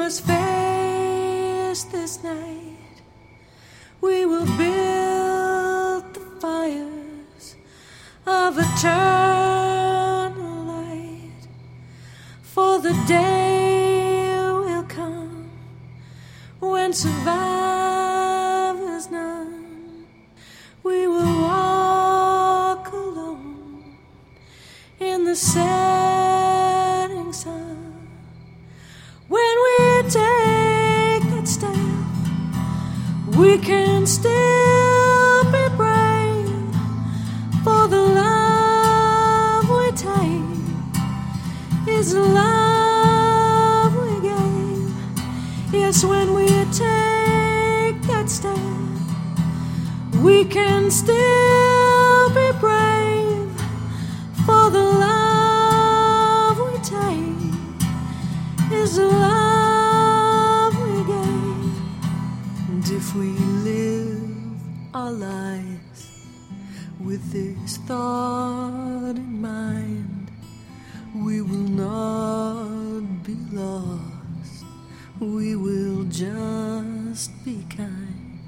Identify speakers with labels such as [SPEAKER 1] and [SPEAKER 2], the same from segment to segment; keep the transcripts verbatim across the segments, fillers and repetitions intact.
[SPEAKER 1] must face this night. We will build the fires of eternal light, for the day will come when survivors none. We will walk alone in the setting sun. When we take that step, we can still be brave, for the love we take is the love we gave. Yes, when we take that step, we can still be brave, for the love we take is the love we gave. And if we live our lives with this thought in mind, we will not be lost, we will just be kind.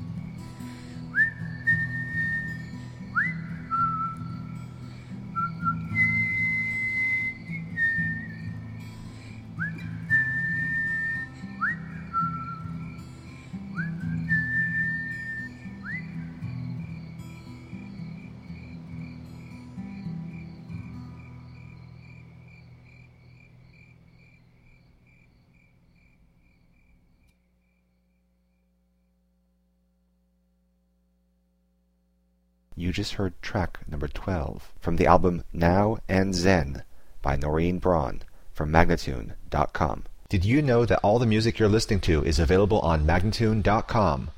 [SPEAKER 2] You just heard track number twelve from the album Now and Zen by Noreen Braun from Magnatune dot com. Did you know that all the music you're listening to is available on Magnatune dot com?